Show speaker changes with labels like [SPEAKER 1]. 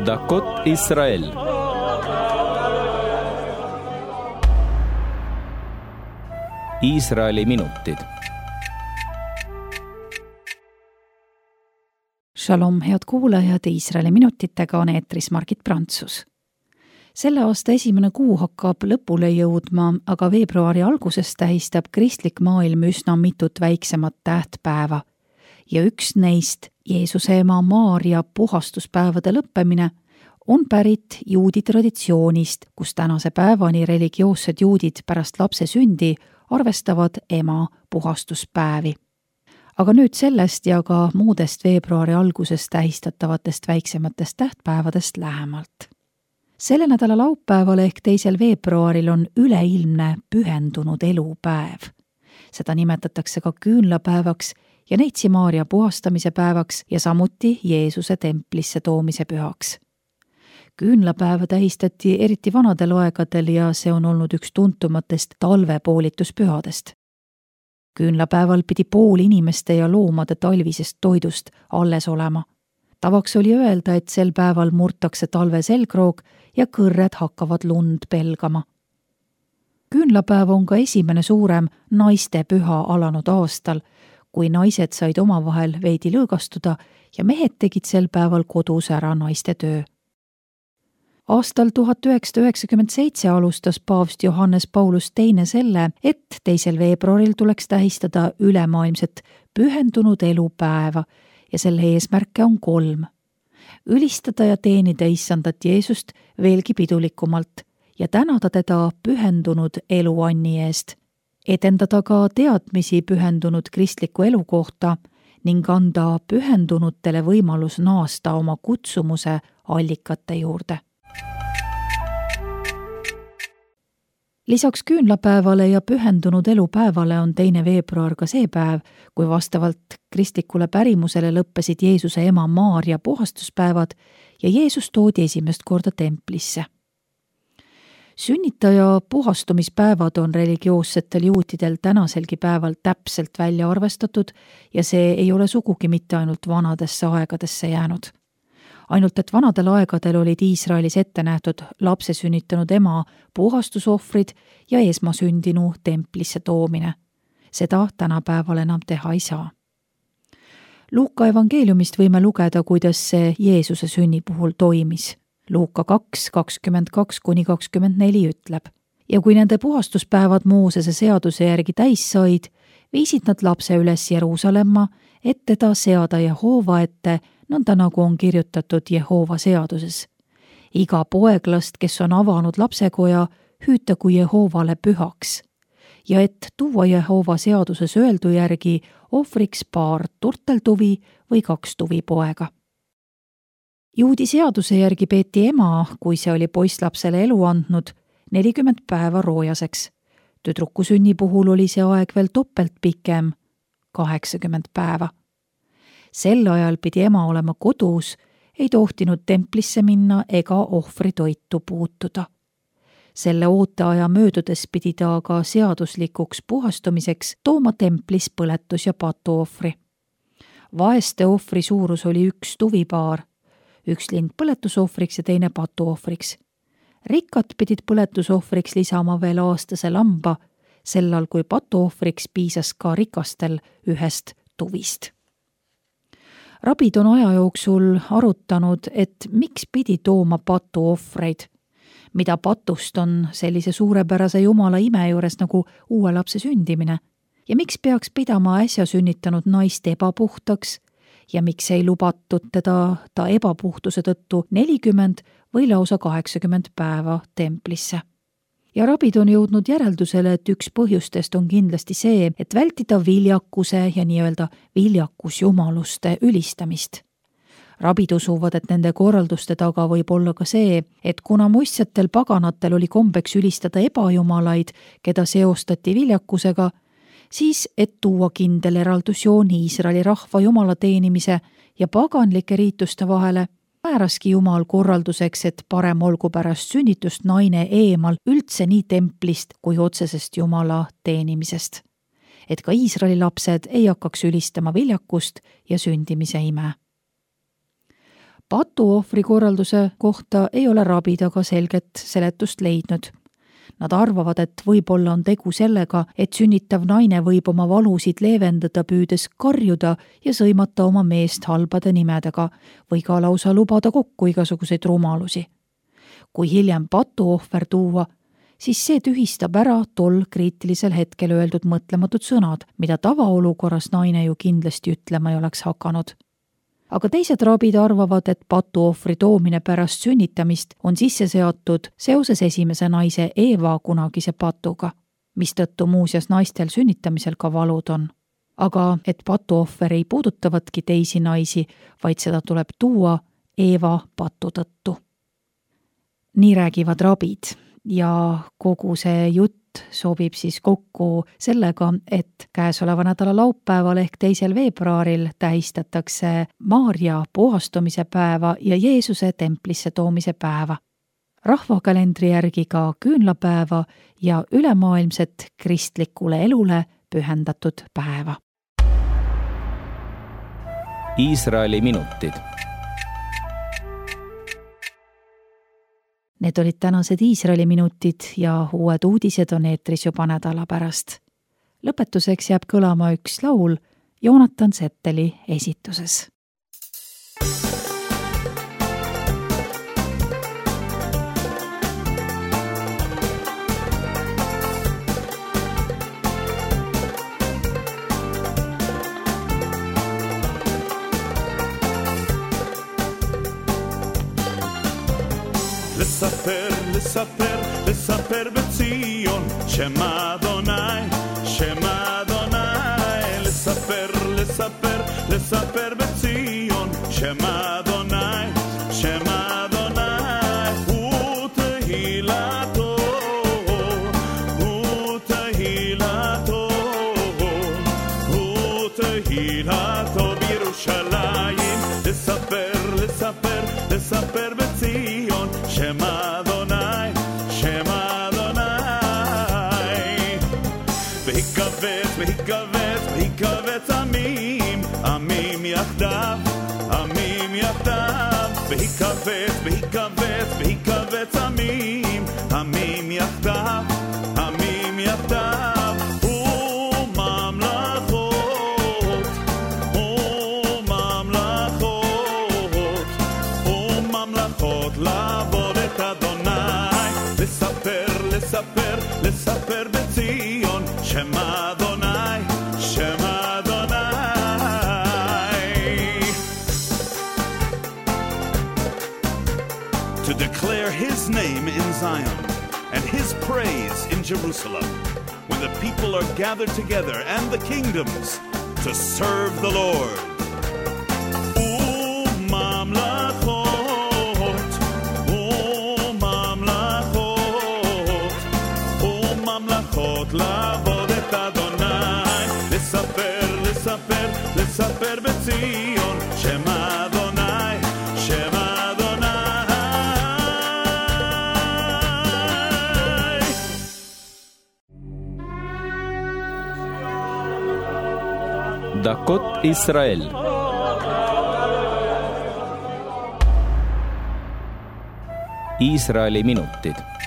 [SPEAKER 1] דקות ישראל. Iisraeli minutid.
[SPEAKER 2] Shalom, head kuulajad, Iisraeli minutitega on eetris Margit Prantsus. Selle aasta esimene kuu hakkab lõpule jõudma, aga veebruari alguses tähistab kristlik maailm üsna mitut väiksemat tähtpäeva. Ja üks neist, Jeesuse ema Maarja puhastuspäevade lõppemine, on pärit juudi traditsioonist, kus tänase päevani religioossed juudid pärast lapse sündi arvestavad ema puhastuspäevi. Aga nüüd sellest ja ka muudest veebruari alguses tähistatavatest väiksematest tähtpäevadest lähemalt. Selle nädala laupäeval ehk 2. veebruaril on üleilmne pühendunud elupäev. Seda nimetatakse ka küünlapäevaks ja Neitsi Maarja puhastamise päevaks ja samuti Jeesuse templisse toomise pühaks. Küünlapäeva tähistati eriti vanadel aegadel ja see on olnud üks tuntumatest talvepoolituspühadest. Küünlapäeval pidi pool inimeste ja loomade talvisest toidust alles olema. Tavaks oli öelda, et sel päeval murtakse talve selgroog ja kõrred hakkavad lund pelgama. Küünlapäev on ka esimene suurem naiste püha alanud aastal, kui naised said omavahel veidi lõõgastuda ja mehed tegid sel päeval kodus ära naiste töö. Aastal 1997 alustas paavst Johannes Paulus II selle, et 2. veebruaril tuleks tähistada ülemaailmset pühendunud elupäeva ja selle eesmärke on 3. Ülistada ja teenida issandat Jeesust veelgi pidulikumalt ja tänada teda pühendunud eluanni eest, edendada ka teadmisi pühendunud kristliku elu kohta ning anda pühendunutele võimalus naasta oma kutsumuse allikate juurde. Lisaks küünlapäevale ja pühendunud elupäevale on 2. veebruar ka see päev, kui vastavalt kristlikule pärimusele lõppesid Jeesuse ema Maarja puhastuspäevad ja Jeesus toodi esimest korda templisse. Sünnitaja puhastumispäevad on religioossetel juutidel tänaselgi päeval täpselt välja arvestatud ja see ei ole sugugi mitte ainult vanadesse aegadesse jäänud. Ainult et vanadel aegadel olid Iisraelis ette nähtud lapse sünnitanud ema puhastusohvrid ja esmasündinu templisse toomine. Seda tänapäeval enam teha ei saa. Luuka evangeeliumist võime lugeda, kuidas see Jeesuse sünni puhul toimis. Luuka 2:22-24 ütleb: ja kui nende puhastuspäevad Moosese seaduse järgi täis said, viisid nad lapse üles Jeruusalemma, et teda seada Jehova ette, nõnda nagu on kirjutatud Jehova seaduses. Iga poeglast, kes on avanud lapsekoja, hüütagu Jehovale pühaks. Ja et tuua Jehova seaduses öeldu järgi ohvriks paar turteltuvi või 2 tuvipoega. Juudi seaduse järgi peeti ema, kui see oli poisslapsele elu andnud, 40 päeva roojaseks. Tüdruku sünni puhul oli see aeg veel topelt pikem, 80 päeva. Sel ajal pidi ema olema kodus, ei tohtinud templisse minna ega ohvritoitu puutuda. Selle ooteaja möödudes pidi ta aga seaduslikuks puhastumiseks tooma templis põletus- ja patuohvri. Vaeste ohvri suurus oli 1 tuvipaar, 1 lind põletusohvriks ja teine patuohvriks. Rikkad pidid põletusohvriks lisama veel aastase lamba, sellal kui patuohvriks piisas ka rikastel 1 tuvist. Rabid on aja jooksul arutanud, et miks pidi tooma patuohvreid, mida patust on sellise suurepärase Jumala ime juures nagu uue lapse sündimine ja miks peaks pidama äsja sünnitanud naist ebapuhtaks ja miks ei lubatud teda ta ebapuhtuse tõttu 40 või lausa 80 päeva templisse. Ja rabid on jõudnud järeldusele, et üks põhjustest on kindlasti see, et vältida viljakuse ja nii-öelda viljakusjumaluste ülistamist. Rabid usuvad, et nende korralduste taga võib olla ka see, et kuna muistsetel paganatel oli kombeks ülistada ebajumalaid, keda seostati viljakusega, siis et tuua kindel eraldusjoon Iisraeli rahva jumala teenimise ja paganlike riituste vahele, määraski Jumal korralduseks, et parem olgu pärast sünnitust naine eemal üldse nii templist kui otsesest Jumala teenimisest. Et ka Iisraeli lapsed ei hakkaks ülistama viljakust ja sündimise ime. Patuohvri korralduse kohta ei ole rabid aga selget seletust leidnud. Nad arvavad, et võib-olla on tegu sellega, et sünnitav naine võib oma valusid leevendada, püüdes karjuda ja sõimata oma meest halbade nimedega või ka lausa lubada kokku igasuguseid rumalusi. Kui hiljem patuohver tuua, siis see tühistab ära tol kriitilisel hetkel öeldud mõtlematud sõnad, mida tavaolukorras naine ju kindlasti ütlema ei oleks hakanud. Aga teised rabid arvavad, et patuohvri toomine pärast sünnitamist on sisse seotud seoses esimese naise Eeva kunagise patuga, mistõttu muuseas naistel sünnitamisel ka valud on. Aga et patuohver ei puudutavatki teisi naisi, vaid seda tuleb tuua Eeva patu tõttu. Nii räägivad rabid ja kogu see jutt sobib siis kokku sellega, et käesoleva nädala laupäeval ehk 2. veebruaril tähistatakse Maarja puhastumise päeva ja Jeesuse templisse toomise päeva. Rahvakalendri järgi ka küünlapäeva ja ülemaailmset kristlikule elule pühendatud päeva.
[SPEAKER 1] Iisraeli minutid.
[SPEAKER 2] Need olid tänased Iisraeli minutid ja uued uudised on eetris juba nädala pärast. Lõpetuseks jääb kõlama üks laul Joonatan Setteli esituses.
[SPEAKER 3] לספר, לספר, לספר בציון שמה אדוני, שמה אדוני. לספר, לספר, לספר בציון שמה אדוני, שמה אדוני. הוא תהילתו, הוא תהילתו, הוא תהילתו בירושלים. לספר, לספר, לספר בציון שמה אדוני, שמה אדוני. והיקבץ, והיקבץ, והיקבץ עמים, עמים יחדיו, עמים יחדיו. והיקבץ, והיקבץ, והיקבץ עמים, עמים יחדיו, עמים יחדיו. וממלכות, וממלכות, וממלכות לעבוד את אדוני. לספר, לספר, לספר בציון שמה אדוני, שמה אדוני. To declare his name in Zion and his praise in Jerusalem, when the people are gathered together and the kingdoms to serve the Lord. לעבוד את אדוני. לספר, לספר, לספר בציון שמה אדוני, שמה אדוני.
[SPEAKER 1] דקות ישראל. Iisraeli minutid.